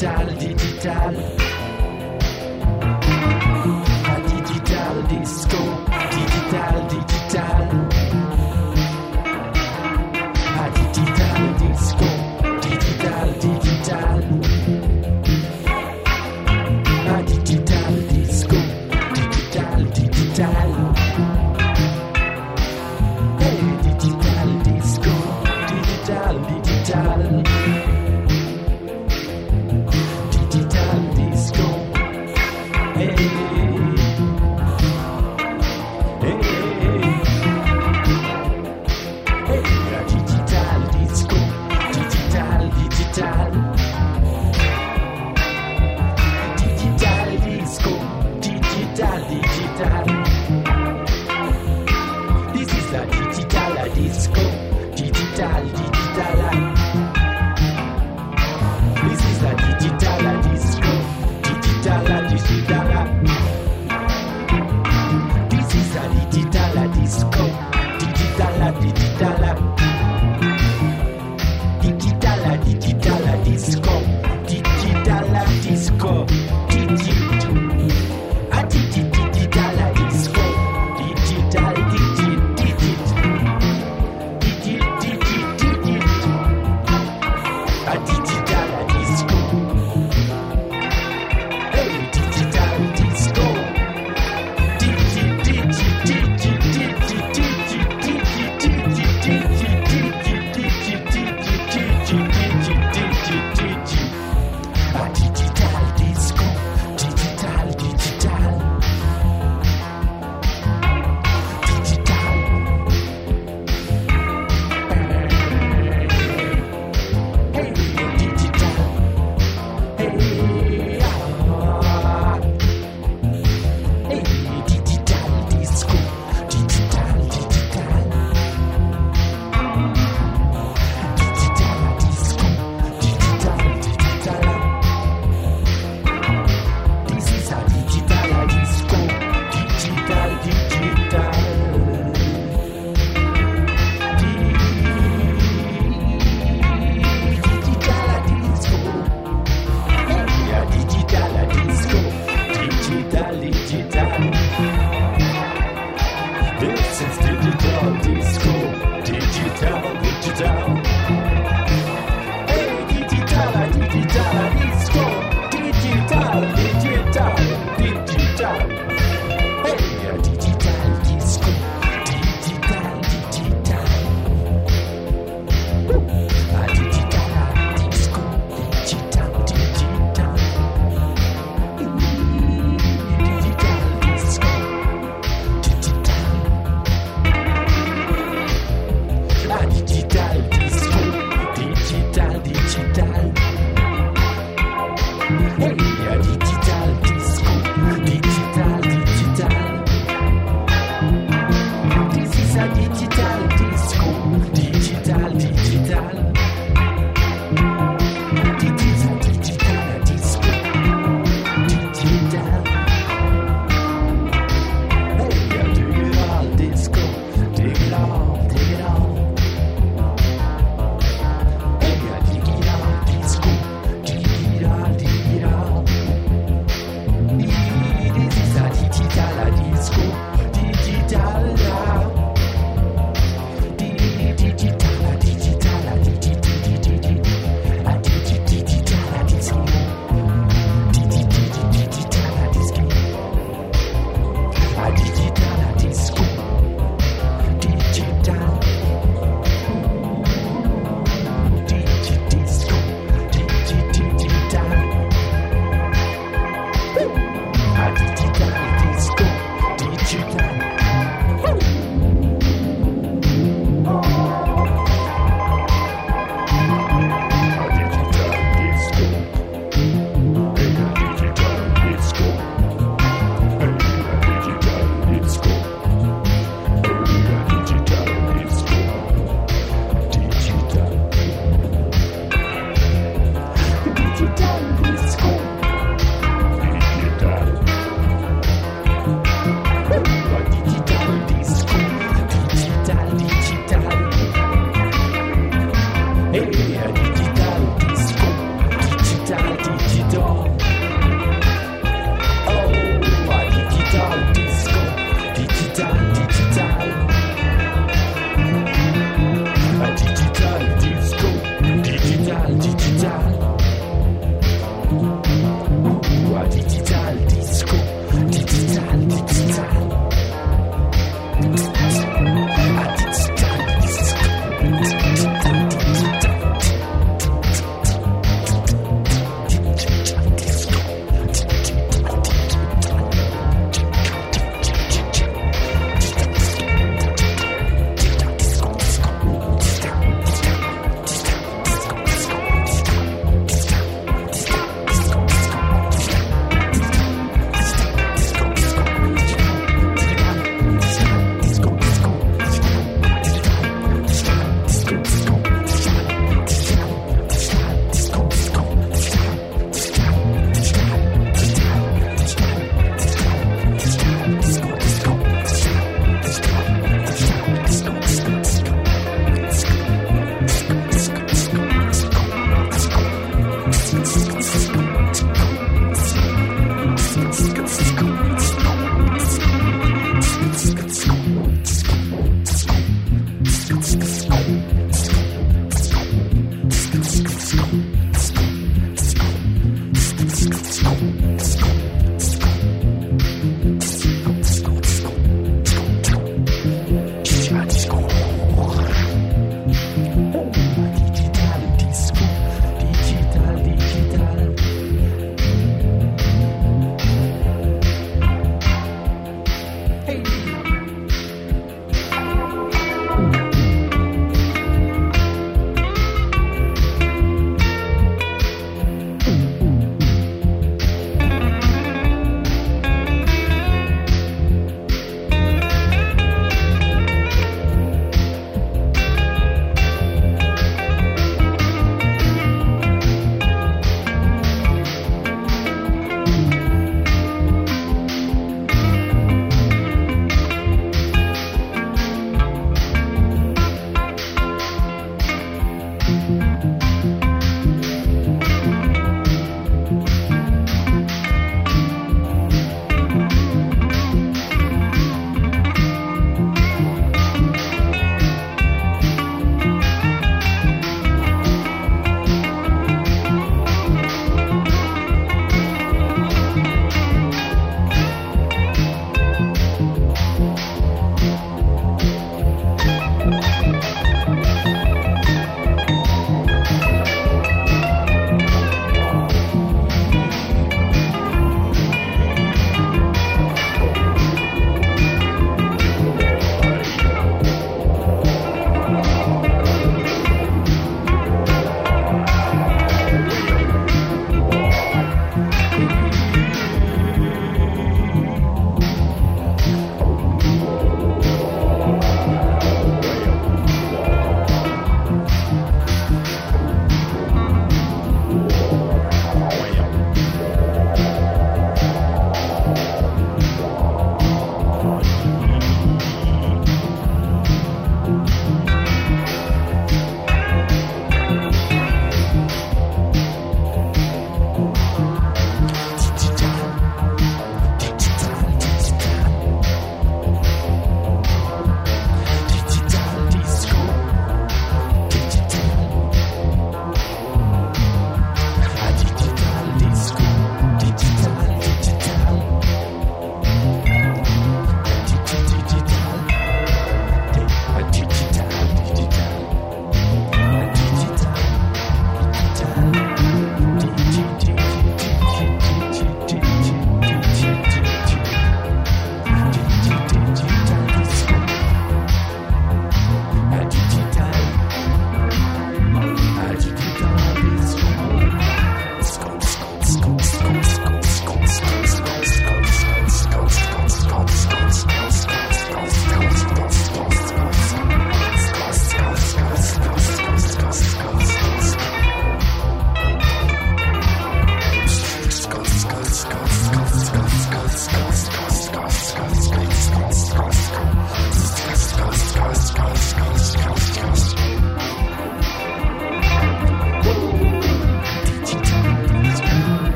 digital, digital. A digital disco, digital, digital. A digital disco, digital, digital. A digital disco, digital, digital. Hey, digital disco, digital, digital. Digital disco. Hey, hey, hey, a digital disco, digital, digital. Digital disco, digital, digital. This is a digital disco, digital, digital. This is a digital disco, digital, digital. This is a digital disco, digital, digital. Digital, digital disco, digital disco, digital. A digital disco, digital, a digital disco. Hey, digital disco. A digital disco, digital, digital. Digital. Hey, digital. Hey, hey, digital disco, digital, digital. Digital disco, digital, digital. This is a digital disco, digital, digital. Digital disco. Hey, a digital disco, digital, digital. This is digital disco, digital, digital. Hey, digital, digital disco, digital, digital, digital. Hey, a digital disco, digital, digital. A digital disco, digital, digital. Digital disco, digital. A digital disco, digital, digital. Hey,